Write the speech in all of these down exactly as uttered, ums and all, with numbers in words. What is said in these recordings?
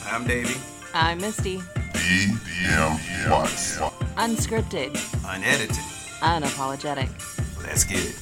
I'm Davey. I'm Misty. D M Watts. Unscripted. Unedited. Unapologetic. Let's get it.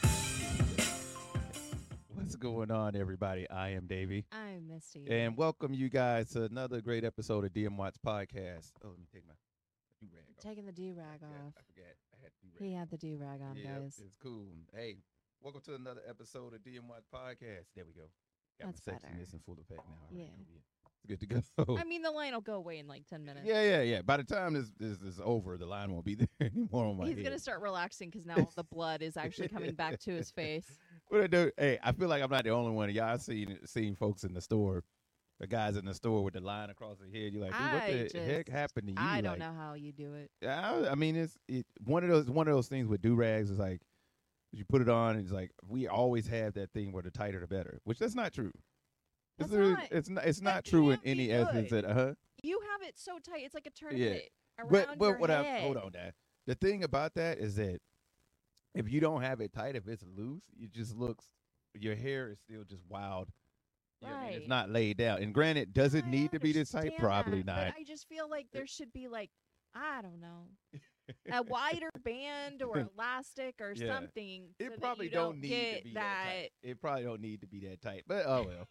What's going on, everybody? I am Davey. I'm Misty. And welcome you guys to another great episode of D M Watts Podcast. Oh, let me take my do-rag off. Taking the do-rag I forgot, off. I forgot. I had do-rag. He had the do-rag on, yeah, guys. it's cool. Hey, welcome to another episode of D M Watts Podcast. There we go. Got That's my better. sexiness in full effect now. All right, Yeah. I'm good. It's good to go. I mean, the line will go away in like ten minutes. yeah, yeah, yeah. By the time this, this is over, the line won't be there anymore on my He's head. going to start relaxing because now the blood is actually coming back to his face. What I do? Hey, I feel like I'm not the only one of y'all seen seen folks in the store, the guys in the store with the line across their head. You're like, dude, what I the just- heck happened to you? I don't Like, know how you do it. I, I mean, it's it, one of those one of those things with do rags is like, you put it on, and it's like we always have that thing where the tighter the better, which that's not true. It's That's really- not- it's not it's that not true in can't be any good. essence. That uh huh. You have it so tight. It's like a tourniquet around But but your what I head. hold on, Dad. The thing about that is that if you don't have it tight, if it's loose, it just looks your hair is still just wild. You know what I mean? It's Right. not laid down. And granted, does it I need to be this tight? understand Probably that, not. But I just feel like there should be like, I don't know, a wider band or elastic or Yeah. something. so It that probably you don't need get to be that. that tight. It probably don't need to be that tight. But oh well.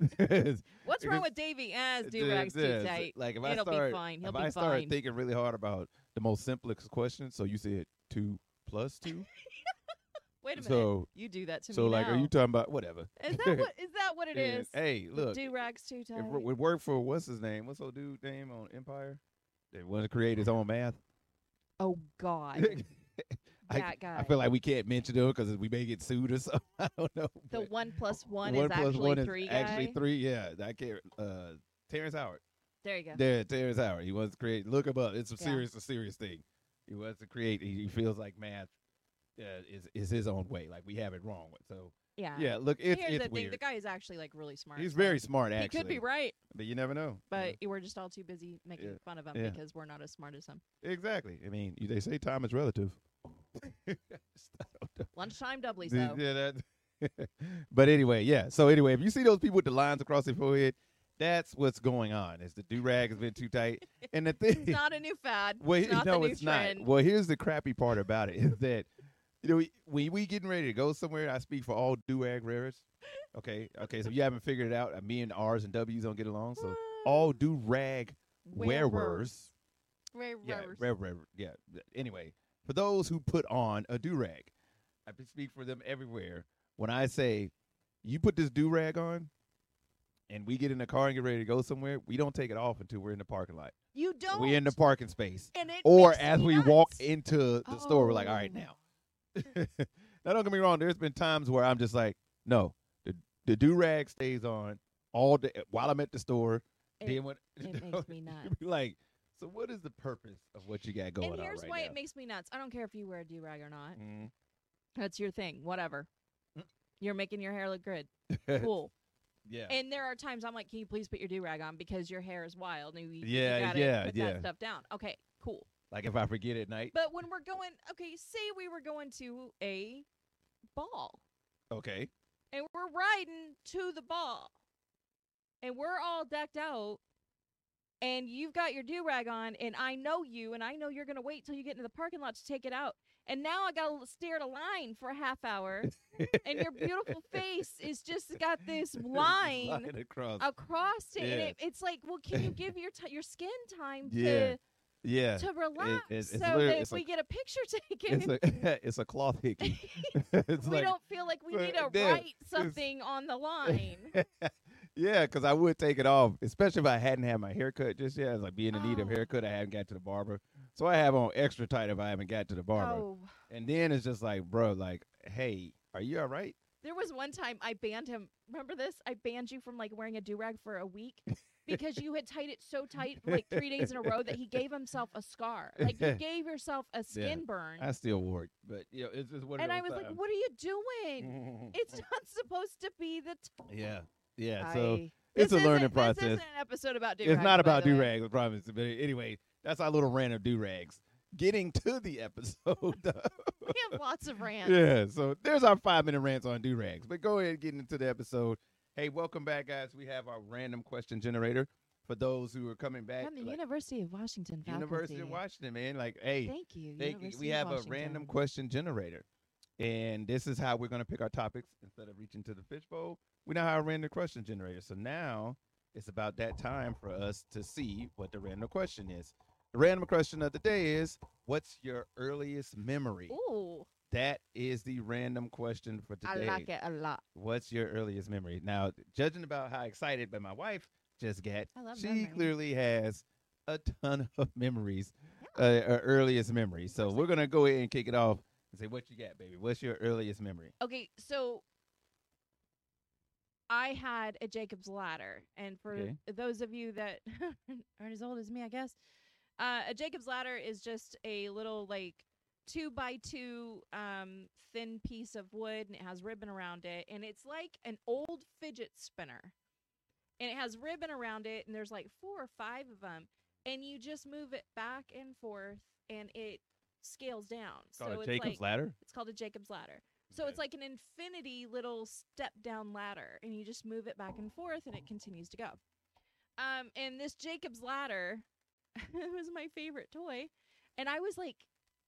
What's wrong Because- with Davey? As It do rags is, too is. tight. Like if I It'll be start, fine. He'll if be I start fine. thinking really hard about the most simplest question, so you said two plus two. Wait a minute. so You do that to so me like, now. are you talking about whatever? Is that what? Is that what it Yeah. is? Hey, look, Do rags too tight. it wo- would work for what's his name? What's old dude name on Empire? That wanted to create his own math. Oh God, I, that guy. I feel like we can't mention him because we may get sued or something. I don't know. the but one plus one, one is plus actually one is three. actually guy. three. Yeah, I can't. Uh, Terrence Howard. There you go. There, Terrence Howard. He wants to create. Look him up. It's a Yeah. serious, a serious thing. He wants to create. He, he feels like math uh, is is his own way. Like we have it wrong. So Yeah. yeah, look, it's Here's it's the weird. thing: the guy is actually like really smart. He's so very smart. He Actually, could be right, but you never know. but we're just all too busy making Yeah. fun of him Yeah. because we're not as smart as him. Yeah, exactly. I mean, you- they say time is relative. I don't know. Lunchtime doubly The- so. Yeah, that. But anyway, yeah. So anyway, if you see those people with the lines across their forehead, that's what's going on. Is the do rag has been too tight, and the thing. It's not a new fad. well, it's not no, the new it's trend. not. Well, here's the crappy part about it is that you know we, when we getting ready to go somewhere, I speak for all do rag wearers. Okay, okay. So if you haven't figured it out, uh, me and R's and W's don't get along. So all do rag wearers. Wearers. Yeah, rev, rev, yeah. Anyway, for those who put on a do rag, I can speak for them everywhere. When I say you put this do rag on, and we get in the car and get ready to go somewhere, we don't take it off until we're in the parking lot. You don't. We're in the parking space, and it or makes as me we nuts. walk into the store, we're like, all right, Oh. now. Now, don't get me wrong. There's been times where I'm just like, no, the the do rag stays on all day while I'm at the store. It- then when it makes me nuts. you be like, so what is the purpose of what you got going And on here's right why now? it makes me nuts. I don't care if you wear a do rag or not. Mm. That's your thing. Whatever. Mm. You're making your hair look good. Cool. Yeah. And there are times I'm like, can you please put your do rag on because your hair is wild and you, Yeah, you gotta yeah, put yeah. that stuff down. Okay, cool. Like if I forget at night. But when we're going, okay, say we were going to a ball Okay. and we're riding to the ball and we're all decked out and you've got your do rag on and I know you and I know you're going to wait till you get into the parking lot to take it out. And now I got to stare at a line for a half hour and your beautiful face is just got this line Line across. across it. And Yeah. it, it's like, well, can you give your t- your skin time Yeah. to yeah. to relax it's- it's so literally- that it's if we a- get a picture taken, It's a it's a cloth hickey. It's we like, don't feel like we but need to then write something on the line. yeah, because I would take it off, especially if I hadn't had my haircut just yet. I was like being in need of Oh. haircut. I haven't got to the barber, so I have on extra tight if I haven't got to the barber. Oh, And then it's just like, bro, like, hey, are you all right? there was one time I banned him. Remember this? I banned you from like wearing a do rag for a week because you had tied it so tight for like three days in a row that he gave himself a scar. Like you gave yourself a skin burn. I still wore it, but you know, it's just one of And I those was like, times. "What are you doing? It's not supposed to be the." T- yeah, yeah. So I- it's a This learning isn't- process. This isn't an episode about do It's rags. not by about the do way. rags, I promise. But anyway, that's our little rant of do rags. Getting to the episode. We have lots of rants. Yeah, so there's our five minute rants on do rags. But go ahead and get into the episode. Hey, welcome back, guys. We have our random question generator. for those who are coming back. From the like, University of Washington faculty. University of Washington, man. Like, hey, Thank you. they, University we of have a Washington. random question generator. And this is how we're going to pick our topics instead of reaching to the fishbowl. We now have a random question generator. So now it's about that time for us to see what the random question is. The random question of the day is, what's your earliest memory? Ooh, That is the random question for I today. like it a lot. What's your earliest memory? Now, judging about how excited by my wife just got, I love she memory. clearly has a ton of memories, uh, her earliest memory. So we're going to go ahead and kick it off and say, what you got, baby? What's your earliest memory? Okay, so I had a Jacob's ladder, and for Okay. those of you that aren't as old as me, I guess, uh, a Jacob's ladder is just a little like two by two um, thin piece of wood, and it has ribbon around it, and it's like an old fidget spinner, and it has ribbon around it, and there's like four or five of them, and you just move it back and forth, and it scales down. It's called so a it's Jacob's like, ladder. It's called a Jacob's ladder. So Okay. it's like an infinity little step down ladder, and you just move it back and forth, and it continues to go. Um, and this Jacob's ladder was my favorite toy, and I was like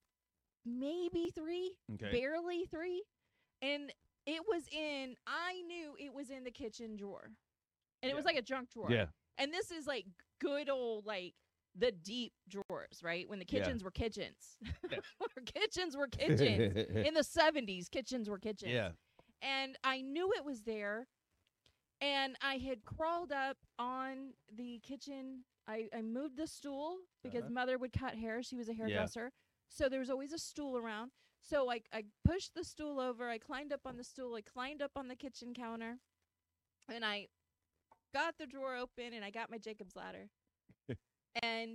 maybe three, Okay. barely three, and it was in. I knew it was in the kitchen drawer, and it was Yeah. like a junk drawer. Yeah. And this is like good old like the deep drawers, right? When the Yeah. kitchens were kitchens, Yeah. Or kitchens were kitchens. In the seventies, kitchens were kitchens. Yeah. And I knew it was there. And I had crawled up on the kitchen. I, I moved the stool because Uh-huh. mother would cut hair. She was a Yeah. hairdresser. So there was always a stool around. So I, I pushed the stool over. I climbed up on the stool. I climbed up on the kitchen counter. And I got the drawer open, and I got my Jacob's ladder. And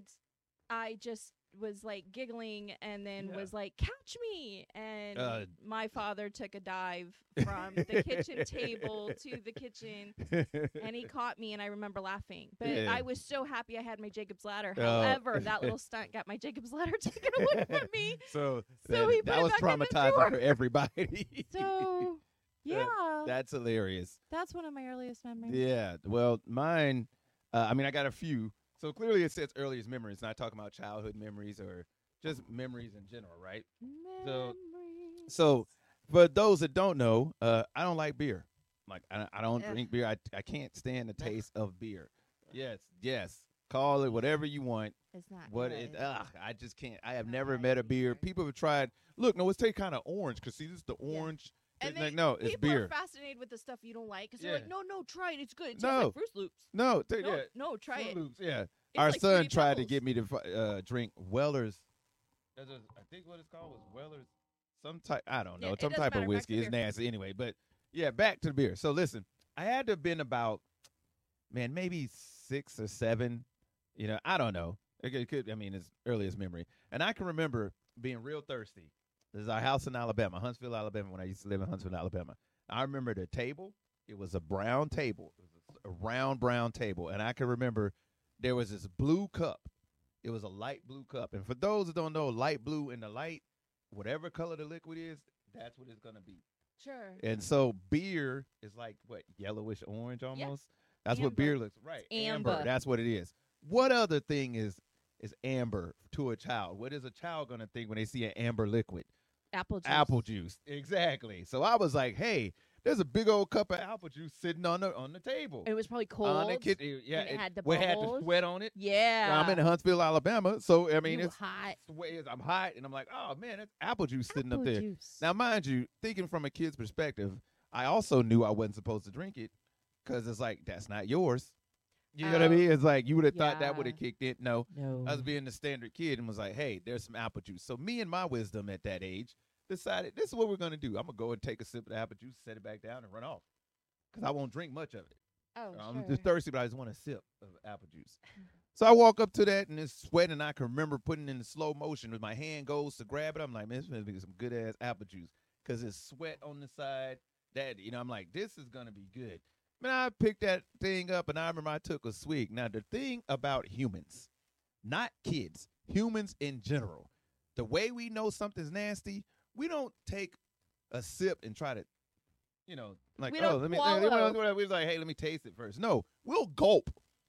I just was like giggling, and then Yeah. was like, catch me. And Uh, my father took a dive from the kitchen table to the kitchen, and he caught me, and I remember laughing. But Yeah. I was so happy I had my Jacob's ladder. Oh. However, that little stunt got my Jacob's ladder taken away from me. So, So that, he put that it was back in the traumatizing drawer. for everybody. So, yeah, That's hilarious. that's one of my earliest memories. Yeah. Well, mine, uh, I mean, I got a few. So clearly it says earliest memories, not talking about childhood memories or just memories in general, right? So- Memories. So for those that don't know, uh, I don't like beer. Like, I, I don't Ugh. drink beer. I, I can't stand the taste of beer. Yes, yes. Call it whatever you want. It's not What good. it? Ugh, I just can't. I have Not never like met a beer. beer. People have tried. Look, no, it's tastes kind of orange. Cause see, this is the orange. And It's like, they- no, it's people beer. are fascinated with the stuff you don't like because they're Yeah. like, no, no, try it. It's good. It tastes No. like Fruit Loops. No, ta- No, yeah. no, try Fruit it. Loops, yeah. It's Our like son Fruity tried to Pebbles. get me to fi- uh, drink Weller's. That's a- I think what it's called was Weller's. Some type, I don't know, Yeah, it some doesn't type matter. of Back to whiskey. It's beer. nasty anyway. But yeah, back to the beer. So listen, I had to have been about, man, maybe six or seven. You know, I don't know. It could, it could I mean, it's earliest memory, and I can remember being real thirsty. This is our house in Alabama, Huntsville, Alabama. When I used to live in Huntsville, Alabama, I remember the table. It was a brown table, it was a round brown table, and I can remember there was this blue cup. It was a light blue cup, and for those that don't know, light blue and the light, whatever color the liquid is, that's what it's gonna be. Sure. And so beer is like what, yellowish orange almost. That's what Amber. beer looks right. Amber. That's what it is. What other thing is is amber to a child? What is a child gonna think when they see an amber liquid? Apple juice. Apple juice. Exactly. So I was like, hey, there's a big old cup of apple juice sitting on the on the table. It was probably cold. On the kitchen. Yeah, and it had the we had the bubbles. sweat on it. Yeah. I'm in Huntsville, Alabama, so I mean You it's hot. sweat. I'm hot, and I'm like, oh man, it's apple juice sitting Apple up there. juice. Now, mind you, thinking from a kid's perspective, I also knew I wasn't supposed to drink it because it's like, that's not yours. You know what I Oh, mean? It's like, you would have thought that yeah. would have kicked in. No, no. I was being the standard kid and was like, hey, there's some apple juice. So me and my wisdom at that age decided, this is what we're going to do. I'm going to go and take a sip of the apple juice, set it back down, and run off because I won't drink much of it. oh, I'm sure. just thirsty, but I just want a sip of apple juice. So I walk up to that, and it's sweating, and I can remember putting it in slow motion with my hand goes to grab it. I'm like, man, this is going to be some good-ass apple juice because it's sweat on the side. That, you know, I'm like, this is going to be good. Man, I picked that thing up, and I remember I took a swig. Now, the thing about humans, not kids, humans in general, the way we know something's nasty, we don't take a sip and try to, you know, like, We oh, don't let me, swallow. let me- let me- we're like, hey, let me taste it first. No, we'll gulp.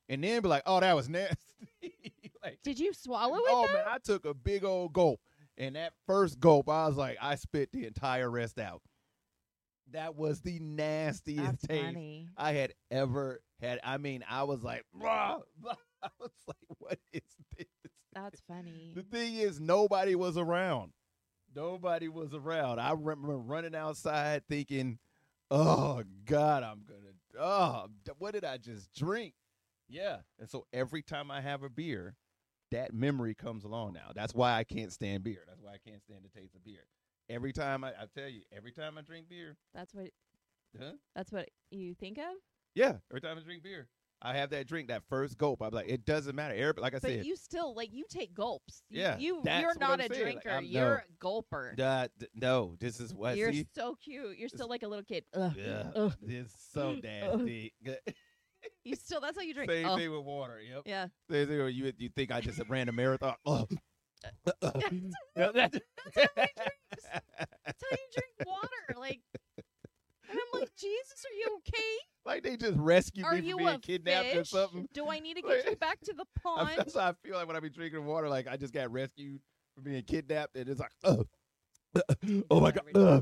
and then be like, "Oh, that was nasty." Like, Did you swallow it? oh though? man, I took a big old gulp, and that first gulp, I was like, I spit the entire rest out. That was the nastiest That's taste funny. I had ever had. I mean, I was like, "Bruh." I was like, what is this? That's funny. The thing is, nobody was around. Nobody was around. I remember running outside thinking, oh, God, I'm going to, oh, what did I just drink? Yeah. And so every time I have a beer, that memory comes along now. That's why I can't stand beer. That's why I can't stand the taste of beer. Every time, I, I tell you, every time I drink beer. That's what. Huh? That's what you think of. Yeah. Every time I drink beer. I have that drink, that first gulp. I'm like, it doesn't matter. Everybody, like I But said, you still like you take gulps. You, Yeah, you that's you're what not I'm a saying. Like, drinker. I'm- you're a gulper. uh, d- no, this is what. You're see? so cute. You're still like a little kid. Ugh. Yeah, Ugh. it's so nasty. You still. That's how you drink. Same Ugh. thing with water. Yep. Yeah. Same thing with you. You think I just ran a marathon? Ugh. That's, that's how he drinks. That's how you drink water. Like, and I'm like, Jesus, are you okay? Like they just rescued Are me you from being a kidnapped or fish? something. Do I need to get you Like- back to the I- pond? That's how I feel like when I be drinking water. Like I just got rescued from being kidnapped, and it's like, ugh. Oh my god. Ugh.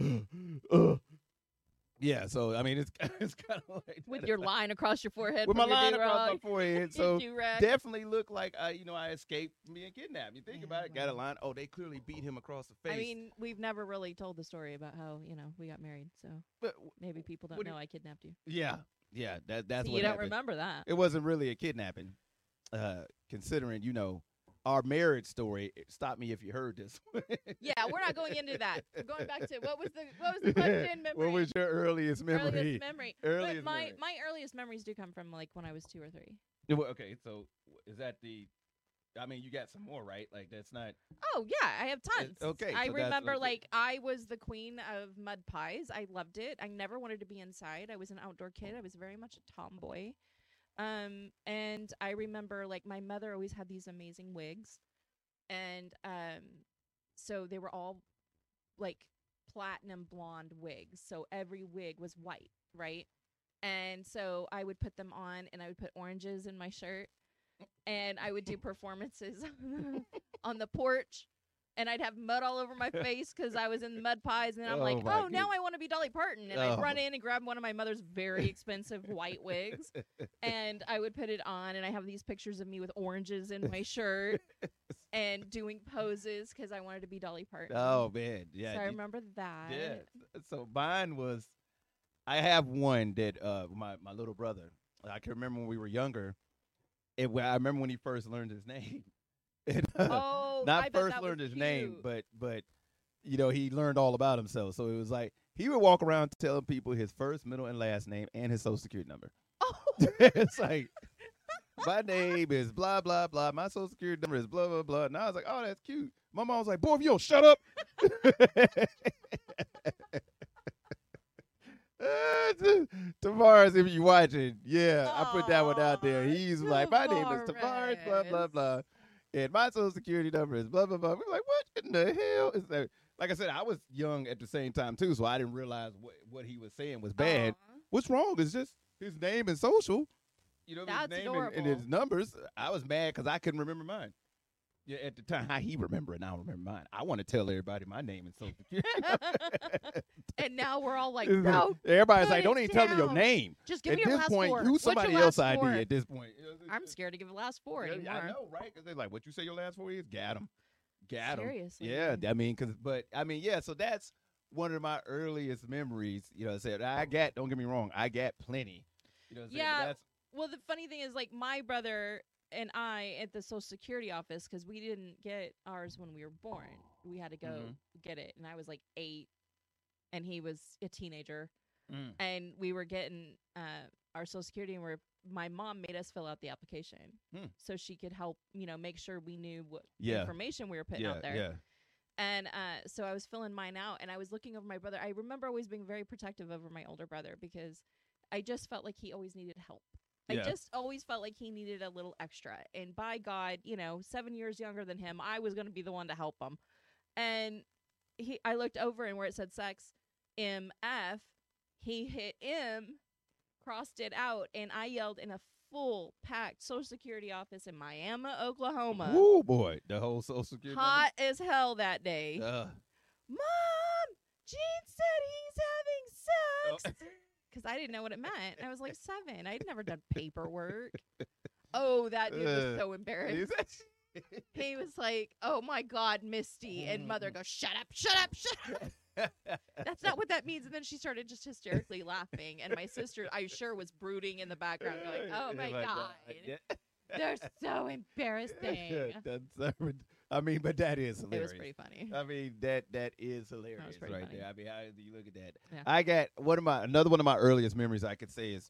Ugh. Yeah. So I mean, it's it's kind of like With that. your line across your forehead. with my from your line across my do-rag. forehead. Your So do-rag. definitely look like I, you know, I escaped from being kidnapped. You think Yeah, about it, got a well. line. Oh, they clearly beat him across the face. I mean, we've never really told the story about how, you know, we got married, so but, maybe people don't What do know I kidnapped you. yeah, yeah, that that's So what you don't happened. remember that. It wasn't really a kidnapping, uh, considering you know our marriage story. Stop me if you heard this. Yeah, we're not going into that. We're going back to what was the what was the question? Memory. What was your earliest memory? Earliest memory. Earliest but my memory. my earliest memories do come from like when I was two or three. Yeah, well, okay, so is that the? I mean, you got some more, right? Like that's not. Oh yeah, I have tons. okay, I so that's remember okay. like I was the queen of mud pies. I loved it. I never wanted to be inside. I was an outdoor kid. I was very much a tomboy. Um, and I remember like my mother always had these amazing wigs, and um, so they were all like platinum blonde wigs. So every wig was white, right? And so I would put them on, and I would put oranges in my shirt, and I would do performances on the porch, and I'd have mud all over my face because I was in the mud pies. And then I'm Oh, like, my oh, now I want to be Dolly Parton. And Oh. I'd run in and grab one of my mother's very expensive white wigs, and I would put it on. And I have these pictures of me with oranges in my shirt and doing poses because I wanted to be Dolly Parton. Oh man, yeah. so I you- remember that. Yeah. So mine was, I have one that uh my my little brother. I can remember when we were younger. It, well, I remember when he first learned his name. And, uh, Oh, not I bet first that learned was his name, cute. but but you know he learned all about himself. So it was like he would walk around telling people his first, middle, and last name and his social security number. Oh. It's like my name is blah blah blah. My social security number is blah blah blah. And I was like, oh, that's cute. My mom was like, boy, if you don't shut up. Tavares, if you watching, yeah, I put that one out there. Aw, He's like, my name is Tavares, blah blah Tavares. blah, and my social security number is blah blah blah. We were like, what in the hell is that? Like I said, I was young at the same time too, so I didn't realize what what he was saying was bad. Aw. What's wrong? It's just his name and social. You know, That's his name and, and adorable. his numbers. I was mad because I couldn't remember mine. Yeah, at the time, how he remember it, and I don't remember mine. I want to tell everybody my name and social security. And now we're all like, It's like- no, everybody's put like, it don't even tell me your down. name. just give At me your this last point, four. who's What's your somebody last else's I D four? at this point? You know, it's I'm just- scared to give the last four Yeah, anymore. I know, right? Because they're like, what you say your last four is? Got him. Got him. Seriously. Yeah, I mean, cause, but I mean, yeah. So that's one of my earliest memories. You know, I said I got. Don't get me wrong, I got plenty. You know, what I'm saying? But Yeah. that's Well, the funny thing is, like, my brother and I at the Social Security office, because we didn't get ours when we were born. We had to go Mhm. get it, and I was like eight, and he was a teenager, mm, and we were getting uh, our Social Security, and we're my mom made us fill out the application Hmm. so she could help, you know, make sure we knew what Yeah. information we were putting yeah, out there. yeah. And uh, so I was filling mine out, and I was looking over my brother. I remember always being very protective over my older brother because I just felt like he always needed help. Yeah. I just always felt like he needed a little extra. And by God, you know, seven years younger than him, I was going to be the one to help him. And he, I looked over, and where it said sex, M F, he hit M, crossed it out, and I yelled in a full packed Social Security office in Miami, Oklahoma. Oh boy, the whole Social Security. Hot as hell that day. Uh, Mom, Gene said he's having Oh. sex. Because I didn't know what it meant. I was like seven. I'd never done paperwork. Oh, that dude was Uh, so embarrassed. He was like, "Oh my God, Misty," and mother goes, "Shut up, shut up, shut up." That's not what that means. And then she started just hysterically laughing, and my sister, I'm sure, was brooding in the background, going, "Oh my God, Yeah. they're so embarrassing." That's, uh, I mean, but that is It hilarious. was pretty funny. I mean, that that is hilarious pretty right funny. there. I mean, how do you look at that? Yeah. I got one of my another one of my earliest memories I could say is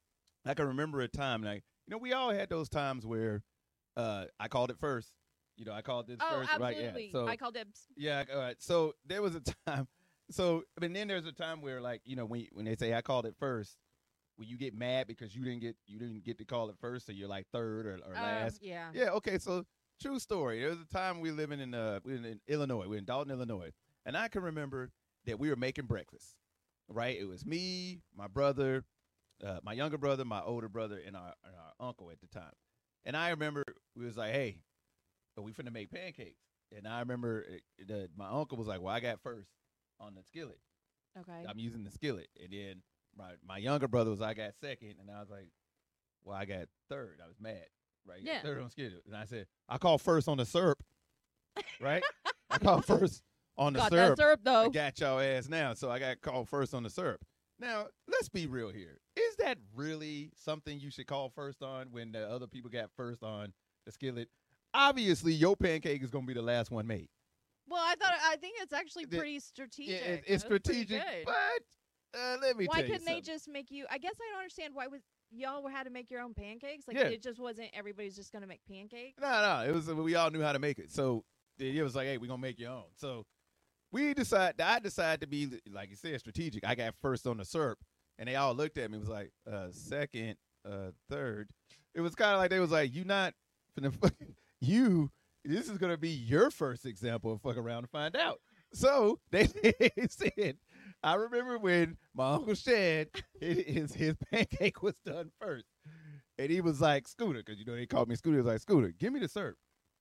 I can remember a time like you know we all had those times where uh, I called it first. You know, I called this Oh, first, absolutely. right? Yeah. So I called dibs. yeah, all right. So there was a time. So I mean, then there's a time where like you know when you- when they say I called it first, when you get mad because you didn't get you didn't get to call it first, so you're like third or, or Uh, last. yeah. Yeah, okay, so true story. There was a time we living in uh we were in Illinois. We were in Dalton, Illinois. And I can remember that we were making breakfast. Right? It was me, my brother, uh, my younger brother, my older brother, and our and our uncle at the time. And I remember we was like, hey, we finna make pancakes. And I remember it, the, my uncle was like, well, I got first on the skillet. Okay. I'm using the skillet. And then my my younger brother was I got second, and I was like, well, I got third. I was mad. Right? Yeah. Third on skillet. And I said, I called first on the syrup. Right? I called first on the Got syrup. that syrup I though. got y'all ass now, so I got called first on the syrup. Now, let's be real here. Is that really something you should call first on when the other people got first on the skillet? Obviously, your pancake is going to be the last one made. Well, I thought I think it's actually The- pretty strategic. Yeah, it- it's That's pretty strategic, good. but uh, let me Why tell you couldn't they something. just make you? I guess I don't understand why was y'all had to make your own pancakes. Like Yeah. it just wasn't everybody's just gonna make pancakes. No, no, it was we all knew how to make it. So it was like, hey, we're gonna make your own. So we decided. I decided to be like you said, strategic. I got first on the syrup, and they all looked at me. and Was like, uh, second, uh, third. It was kind of like they was like, you not finna fucking you. This is gonna be your first example of fuck around to find out. So they said, I remember when my uncle Shad, his his pancake was done first. And he was like, Scooter, because you know they called me Scooter. He was like, Scooter, give me the syrup.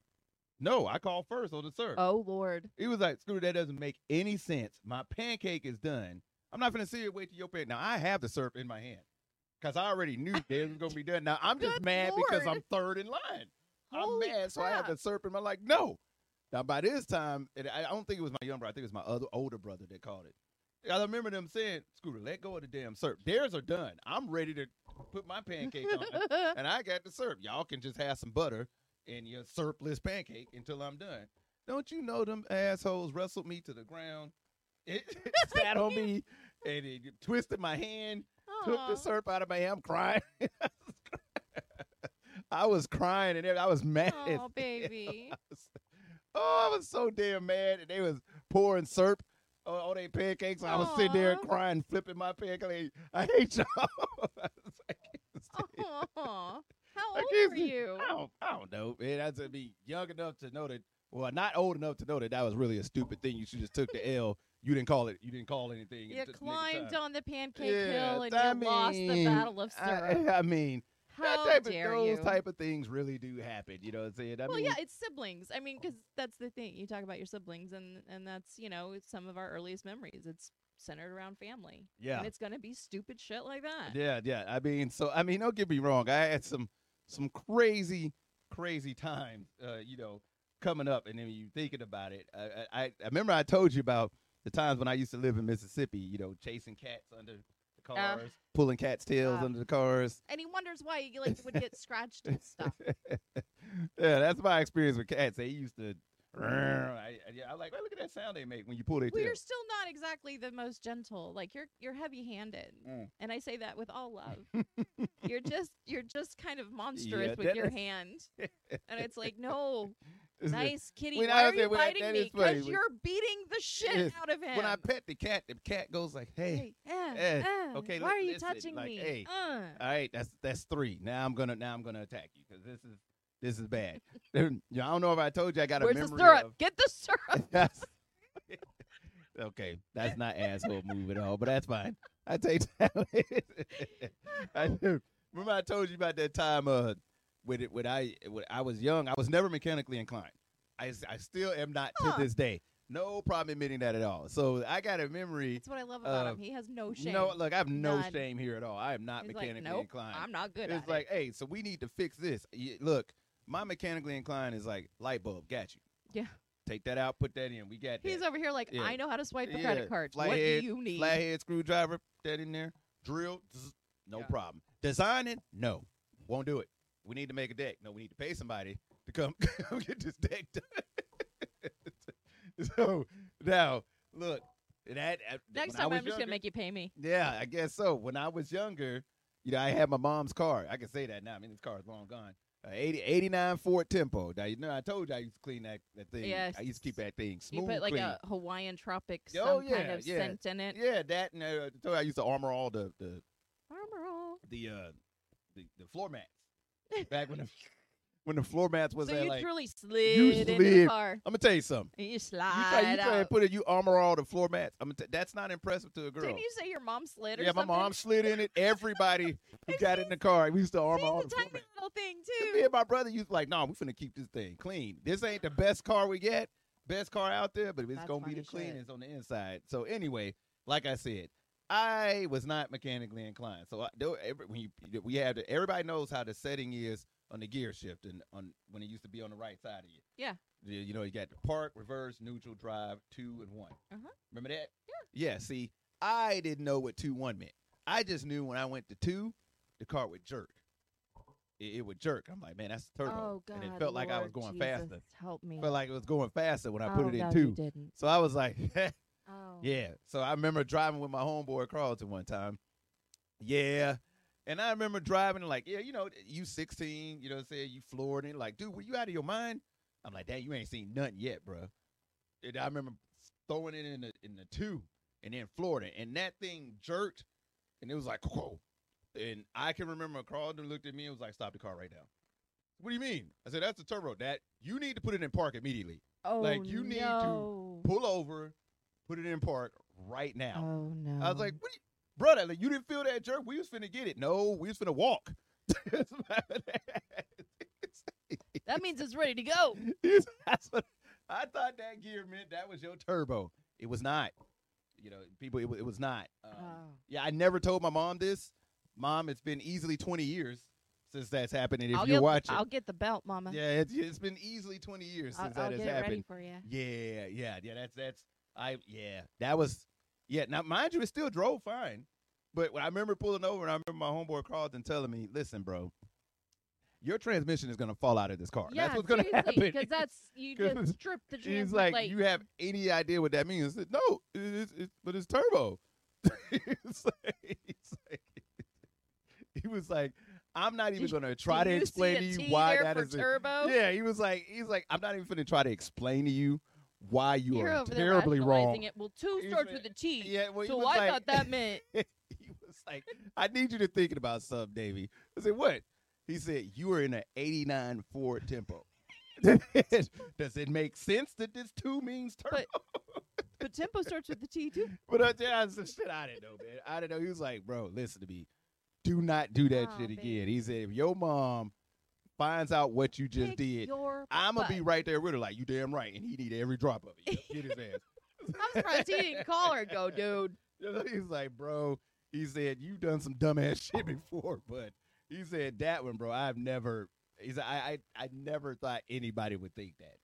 No, I called first on the syrup. Oh Lord. He was like, Scooter, that doesn't make any sense. My pancake is done. I'm not going to sit here and wait till your pancake. Now, I have the syrup in my hand because I already knew that it was going to be done. Now, I'm just Good mad because Lord. I'm third in line. Holy I'm mad, so I have crap. the syrup in my like, no. Now, by this time, and I I don't think it was my younger brother. I think it was my other older brother that called it. I remember them saying, Scooter, let go of the damn syrup. Theirs are done. I'm ready to put my pancake on. And I got the syrup. Y'all can just have some butter in your syrupless pancake until I'm done. Don't you know them assholes wrestled me to the ground? It sat on me and it twisted my hand, took the Aw. syrup out of my hand. I'm crying. I was crying and I was mad. as Oh baby. I was- oh, I was so damn mad. And they was pouring syrup on, on their pancakes. I was sitting there Aw. crying, flipping my pancake. I hate y'all. I was like, I can't stand it. Aw. How I old can't were see- you? I don't, I don't know, man. I to be young enough to know that, well, not old enough to know that that was really a stupid thing. You should just took the L. You didn't call it. You didn't call anything. You at the nick of climbed time. on the pancake Yeah, hill and I you lost the mean, battle of syrup. I, I mean, How that type dare of, those you? type of things really do happen. You know what I'm saying? I well, mean, yeah, it's siblings. I mean, because that's the thing. You talk about your siblings, and and that's you know it's some of our earliest memories. It's centered around family. yeah, And it's gonna be stupid shit like that. yeah, yeah. I mean, so I mean, don't get me wrong. I had some some crazy, crazy times. Uh, you know, coming up, and then you thinking about it. I, I I remember I told you about the times when I used to live in Mississippi. You know, chasing cats under the cars, pulling cats' tails Uh, under the cars. And he wonders why you like would get scratched and stuff. Yeah, that's my experience with cats. They used to. I, yeah, I like. Well, look at that sound they make when you pull their Well, tail. you're still not exactly the most gentle. Like you're you're heavy-handed, Mm. and I say that with all love. you're just you're just kind of monstrous Yeah, with that your is- hand, and it's like, no, It's the- nice kitty. when Why I are was you there, when I- biting that me? is funny. Because When- you're beating the shit Yes. out of him. When I pet the cat, the cat goes like, "Hey, Hey, eh, eh, eh, okay, why li- are you listen, touching like, me? hey, Uh. all right, that's that's three. Now I'm gonna now I'm gonna attack you because this is this is bad." Yeah, I don't know if I told you I got a Where's the memory syrup? of. Get the syrup. Yes. Okay, that's not asshole move at all, but that's fine. I take that. I do. Remember I told you about that time uh, when, it, when, I, when I was young, I was never mechanically inclined. I, I still am not to Huh. this day. No problem admitting that at all. So I got a memory. That's what I love about Uh, him. He has no shame. You know, look, I have no None. shame here at all. I am not He's mechanically like, nope, inclined. I'm not good It's at like, it. hey, so we need to fix this. Y- Look, my mechanically inclined is like light bulb. Got you. Yeah. Take that out. Put that in. We got that. He's over here like, Yeah. I know how to swipe a Yeah, credit card. What flathead- do you need? Flathead screwdriver. Put that in there. Drill. zzz, no Yeah. problem. Design it. No. Won't do it. We need to make a deck. No, we need to pay somebody to come, come get this deck done. So now, look. That uh, Next when I time, was I'm just younger- gonna make you pay me. Yeah, I guess so. When I was younger, you know, I had my mom's car. I can say that now. I mean, this car is long gone. Uh, eighty, eighty-nine Ford Tempo. Now, you know, I told you I used to clean that, that thing. Yes. I used to keep that thing You smooth put like clean. a Hawaiian tropic Oh, some kind yeah, of yeah. scent in it. Yeah, that and uh, I told you I used to armor all the the Armor all. the uh the, the floor mats. Back when the when the floor mats was So that you like truly slid into the slid. car. I'm gonna tell you something. And you You slide try, you try and out. put it, you armor all the floor mats. I'm gonna t- that's not impressive to a girl. Didn't you say your mom slid or yeah, my something? mom slid in it. Everybody who And got in the car, we used to armor all She's the a floor tiny mats. little thing Me too. and my brother used to like, no, nah, we finna keep this thing clean. This ain't the best car we get, best car out there, but it's That's gonna be the funny shit. cleanest on the inside. So anyway, like I said, I was not mechanically inclined. So I, though every, when you we have to, everybody knows how the setting is on the gear shift and on when it used to be on the right side of you. Yeah. You, you know, you got the park, reverse, neutral, drive, two and one. Uh-huh. Remember that? Yeah. Yeah. See, I didn't know what two one meant. I just knew when I went to two, the car would jerk. It, it would jerk. I'm like, man, that's turbo. Oh God. and it felt like I was Lord going Jesus, faster. Help me. Felt like it was going faster when I oh, put it in no, two. You didn't. So I was like, Oh. yeah. So I remember driving with my homeboy Carlton one time. Yeah. And I remember driving and like, yeah, you know, you sixteen, you know what I'm saying? You floored and like, dude, were you out of your mind? I'm like, dang, you ain't seen nothing yet, bro. And I remember throwing it in the in the two and then floored it. And that thing jerked and it was like, whoa. And I can remember Carlton looked at me and was like, stop the car right now. What do you mean? I said, that's a turbo. That you need to put it in park immediately. Oh Like, you need to no. Pull over, put it in park right now. Oh no. I was like, what do you, brother, like, you didn't feel that jerk? We was finna get it. No, we was finna walk. that means it's ready to go. That's what, I thought that gear meant that was your turbo. It was not. You know, people, it, wa- it was not. Um, Oh. Yeah, I never told my mom this. Mom, it's been easily twenty years since that's happened. And if I'll you're get, watching, I'll get the belt, Mama. yeah, it's, it's been easily twenty years I'll, since I'll that get has it ready happened. for you. Yeah, yeah, yeah. That's that's I yeah. That was yeah. Now mind you, it still drove fine, but when I remember pulling over and I remember my homeboy Carlton telling me, "Listen, bro, your transmission is gonna fall out of this car. Yeah, that's what's gonna happen." Because that's you 'Cause just strip the He's transmission. like, like, "You have any idea what that means?" I said, "No, it's, it's but it's turbo." It's like- it's like- he was like, "I'm not even Did- gonna try do to you explain see to a you T why there that for is." a- turbo? Yeah, he was like, he's like, I'm not even going to try to explain to you why you You're are over there terribly wrong. rationalizing It. Well, two He's starts like- with a T. Yeah, well, he so was I like- thought that meant He was like, I need you to thinking about something, Davey. I said, what? He said, you were in an eighty-nine Ford Tempo. Does it make sense that this two means turbo? But- but tempo starts with the T too. But uh, yeah, I said, shit, I didn't know, man. I didn't know. He was like, bro, listen to me. Do not do that Oh, shit babe. again. He said, if your mom finds out what you just Kick did, your I'm going to butt. be right there with her like, you damn right. And he need every drop of it. Get his ass. I'm surprised he didn't call her and go, dude. You know, he's like, bro, he said, you've done some dumbass shit before, but he said that one, bro, I've never, he said, I, I, I never thought anybody would think that.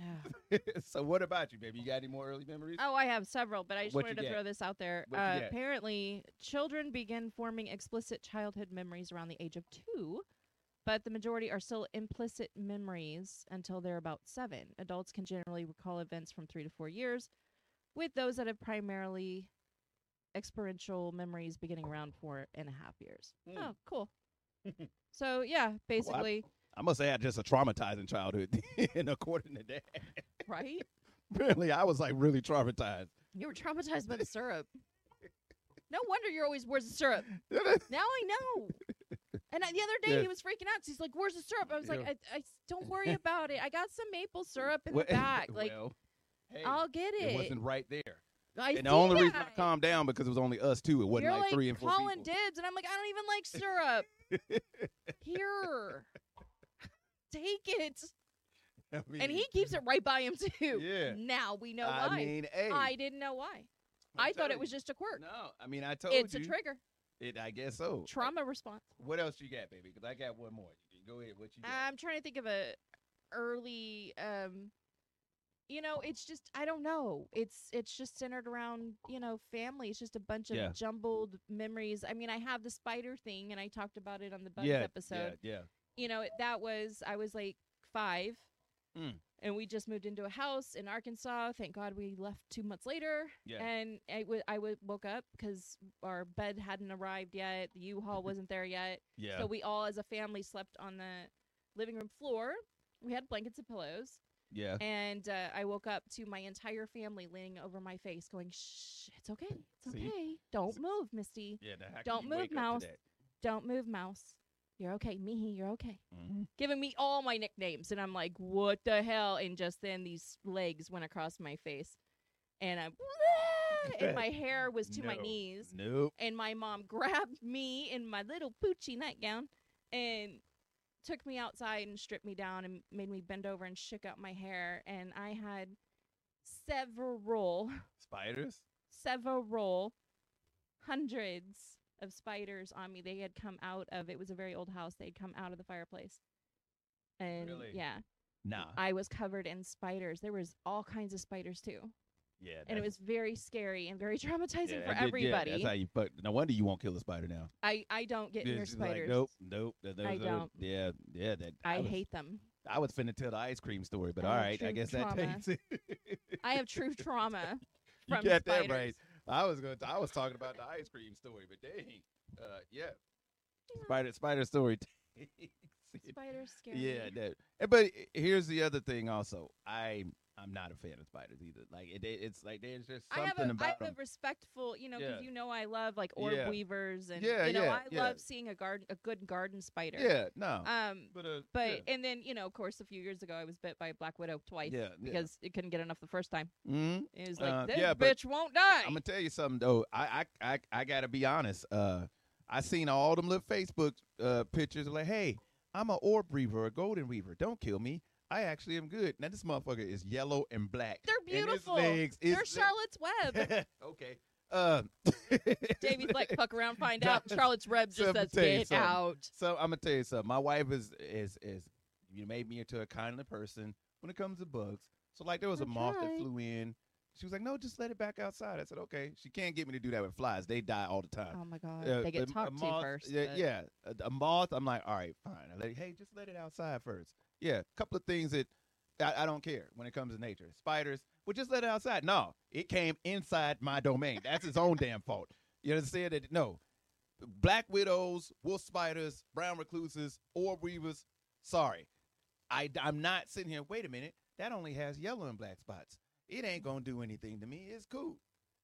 So what about you, baby? You got any more early memories? Oh, I have several, but I just What wanted you to got? throw this out there. What you Uh, got? apparently, children begin forming explicit childhood memories around the age of two, but the majority are still implicit memories until they're about seven. Adults can generally recall events from three to four years, with those that have primarily experiential memories beginning around four and a half years. Hmm. Oh, cool. So, yeah, basically, I must say I had just a traumatizing childhood, and according to that, right? apparently I was like really traumatized. You were traumatized by the syrup. No wonder you're always, where's the syrup? Now I know. And I, the other day Yeah. he was freaking out. 'Cause he's like, "Where's the syrup?" I was like, Yeah. I, I, "Don't worry about it. I got some maple syrup in Well- the back. Like, well, hey, I'll get it." it wasn't right there. I And see the only reason I that. calmed down because it was only us two. It wasn't You're like, like three and four calling people. dibs, and I'm like, I don't even like syrup. Here. Take it. I mean, And he keeps it right by him, too. Yeah. Now we know I why. mean, hey. I didn't know why. I'm I thought telling it was you. just a quirk. No, I mean, I told It's you. a trigger. It, I guess so. Trauma response. What else you got, baby? Because I got one more. You can go ahead. What you got? I'm trying to think of a early um you know, it's just I don't know. It's it's just centered around, you know, family. It's just a bunch of Yeah. jumbled memories. I mean, I have the spider thing and I talked about it on the Bugs yeah, episode. Yeah, yeah. You know, that was I was like five. Mm. And we just moved into a house in Arkansas. Thank God we left two months later. Yeah. And I, w- I w- woke up because our bed hadn't arrived yet. The U-Haul wasn't there yet. Yeah. So we all, as a family, slept on the living room floor. We had blankets and pillows. yeah. And uh, I woke up to my entire family laying over my face going, shh, it's okay. It's See? okay. Don't move, Misty. Yeah. Now, how can Don't you move, wake up to mouse. that? Don't move, mouse. You're okay. Mihi, you're okay. Mhm. Giving me all my nicknames. And I'm like, what the hell? And just then these legs went across my face. And I'm, and my hair was to my No. knees. Nope. And my mom grabbed me in my little poochy nightgown and took me outside and stripped me down and made me bend over and shook out my hair. And I had several, Spiders? several hundreds of spiders on me. They had come out of, it was a very old house. They'd come out of the fireplace. And Really? yeah, Nah. I was covered in spiders. There was all kinds of spiders too. yeah. And it that's- was very scary and very traumatizing yeah, for I did- everybody. Yeah, that's how you fuck. No wonder you won't kill a spider now. I, I don't get Yeah, near she's like, spiders. nope, nope. th- I those are- don't. Yeah, yeah. That I was, hate them. I was finna tell the ice cream story, but I all have right, I true guess that trauma. takes it. I have true trauma You from got spiders. that right. I was going. to I was talking about the ice cream story, but dang, uh, yeah, spider spider story. takes it. Spiders scare Yeah, me. that. and- But here's the other thing. Also, I I'm not a fan of spiders either. Like it, it's like there's just I have something a, I about have them. a respectful, you know, because Yeah. you know I love like orb Yeah. weavers and Yeah, you know yeah, I yeah. love seeing a garden, a good garden spider. Yeah, no. Um, but uh, but and then you know, of course, a few years ago I was bit by a black widow twice yeah, yeah. because it couldn't get enough the first time. hmm It was like Uh, this yeah, but bitch won't die. I'm gonna tell you something though. I I I, I gotta be honest. Uh, I seen all them little Facebook uh pictures like, hey, I'm an orb weaver, a golden weaver. Don't kill me. I actually am good. Now this motherfucker is yellow and black. They're And his beautiful. legs is They're Charlotte's Web. okay. Uh, Davey's like, fuck around, find out. Charlotte's Web just So I'ma says, tell you get something. out. So I'm gonna tell you something. My wife is is is you made me into a kindly person when it comes to bugs. So like there was a I moth that tried. flew in. She was like, "No, just let it back outside." I said, "Okay." She can't get me to do that with flies. They die all the time. Oh my god, Uh, they get a- a talked to moth- first. Yeah, but- yeah. A, a moth. I'm like, all right, fine. I let it, hey, just let it outside first. Yeah, a couple of things that I, I don't care when it comes to nature. Spiders, well, just let it outside. No, it came inside my domain. That's its own damn fault. You understand that? No, black widows, wolf spiders, brown recluses, orb weavers. Sorry, I I'm not sitting here. Wait a minute, that only has yellow and black spots. It ain't gonna do anything to me. It's cool.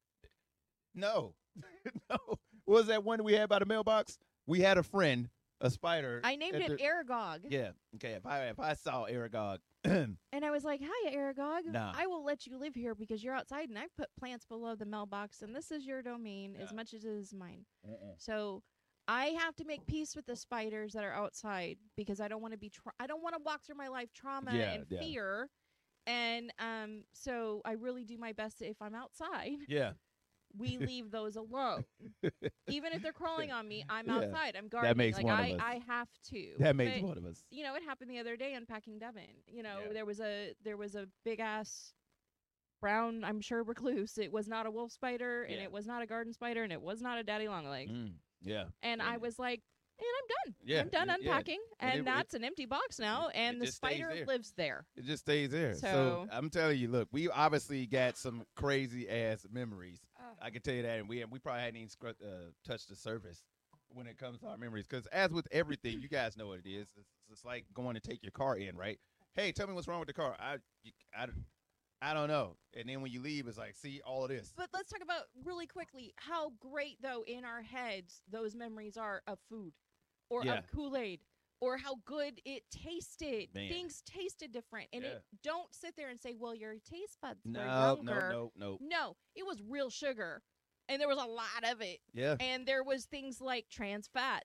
No, no. What was that one we had by the mailbox? We had a friend, a spider. I named at it the- Aragog. Yeah. Okay. If I if I saw Aragog, And I was like, "Hi, Aragog. Nah. I will let you live here because you're outside, and I've put plants below the mailbox, and this is your domain as Yeah. much as it is mine. So I have to make peace with the spiders that are outside because I don't want to be. Tra- I don't want to walk through my life trauma Yeah, and yeah. fear. And um, so I really do my best. If I'm outside, yeah. we leave those alone. Even if they're crawling on me, I'm Yeah. outside. I'm gardening. makes like one of I, us. I have to. That makes But, one of us. you know, it happened the other day unpacking Devon. You know, Yeah. there was a there was a big ass brown, I'm sure, recluse. It was not a wolf spider, and Yeah. it was not a garden spider, and it was not a daddy longlegs. Mm, yeah. And I Yeah. was like, and I'm done. Yeah, I'm done y- yeah. unpacking, And and, it- that's an empty box now, it- and it the just stays spider there. lives there. It just stays there. So, So- I'm telling you, look, we obviously got some crazy ass memories. I can tell you that, and we we probably hadn't even scr- uh, touched the surface when it comes to our memories. Because as with everything, you guys know what it is. It's, it's like going to take your car in, right? Hey, tell me what's wrong with the car. I, you- I, I don't know. And then when you leave, it's like, see all of this. But let's talk about really quickly how great, though, in our heads those memories are of food or Yeah. of Kool-Aid or how good it tasted. Man. Things tasted different. And it don't sit there and say, well, your taste buds were No, younger. no, no, no. No, it was real sugar. And there was a lot of it. Yeah. And there was things like trans fats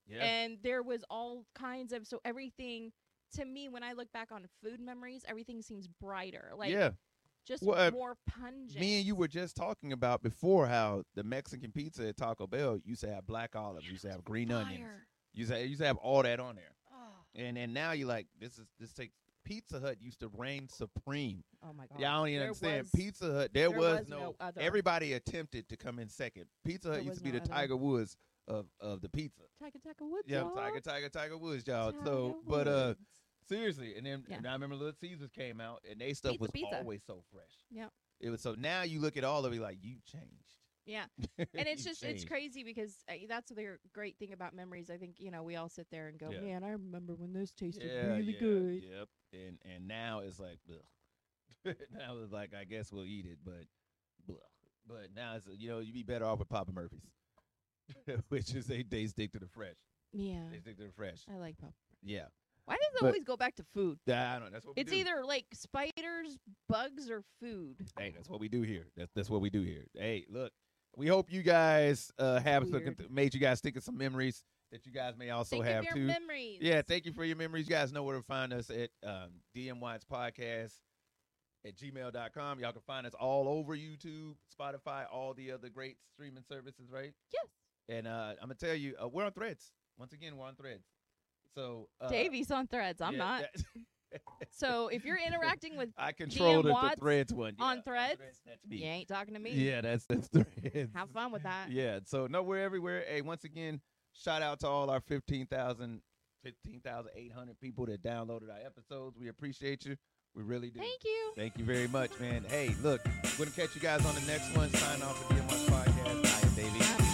Yeah. And there was all kinds of, so everything, to me, when I look back on food memories, everything seems brighter. Like, yeah. just Well, uh, more pungent. Me and you were just talking about before how the Mexican pizza at Taco Bell used to have black olives, used to have green Fire. onions, used to, used to have all that on there. Oh, And and now you're like, this is this takes Pizza Hut used to reign supreme. oh my God. Yeah, I don't even There understand. was- Pizza Hut, there, there was, was no, no other. everybody attempted to come in second. Pizza Hut There used was to be no the other. Tiger Woods of, of the pizza. Tiger, Tiger Woods. Yeah, y'all. Tiger, Tiger, Tiger Woods, y'all. Tiger So, but uh, Woods. seriously, and then Yeah. and I remember Little Caesars came out, and they stuff Pizza, was pizza. always so fresh. Yep. It was so now you look at all of it like you changed. Yeah. And it's You just, it's changed. crazy because uh, that's the great thing about memories. I think, you know, we all sit there and go, Yeah. man, I remember when this tasted Yeah, really yeah, good. Yep. And and now it's like, ugh. Now it's like I guess we'll eat it, but blah. But now it's you know you be better off with Papa Murphy's, which is they they stick to the fresh. Yeah. They stick to the fresh. I like Papa. Yeah. Why does it But- always go back to food? Yeah, I know that's what we It's do. either like spiders, bugs, or food. Hey, that's what we do here. That's that's what we do here. Hey, look, we hope you guys uh, have some, Weird. made you guys think of some memories that you guys may also Think have of your too. memories. Yeah, thank you for your memories. You guys know where to find us at um, D M Watts Podcast at gmail dot com. Y'all can find us all over YouTube, Spotify, all the other great streaming services, right? Yes. And uh, I'm going to tell you, uh, we're on Threads. Once again, we're on Threads. So, uh, Davey's on Threads. I'm yeah, not. that- So if you're interacting with I control the, the Watts Threads one. Yeah, on Threads, That's me. you ain't talking to me. Yeah, that's that's Threads. Have fun with that. Yeah, so no, we're everywhere. Hey, once again, shout out to all our fifteen thousand, fifteen thousand eight hundred people that downloaded our episodes. We appreciate you. We really do. Thank you. Thank you very much, man. Hey, look, we're going to catch you guys on the next one. Sign off for D M Watts Podcast. Bye, baby. Bye.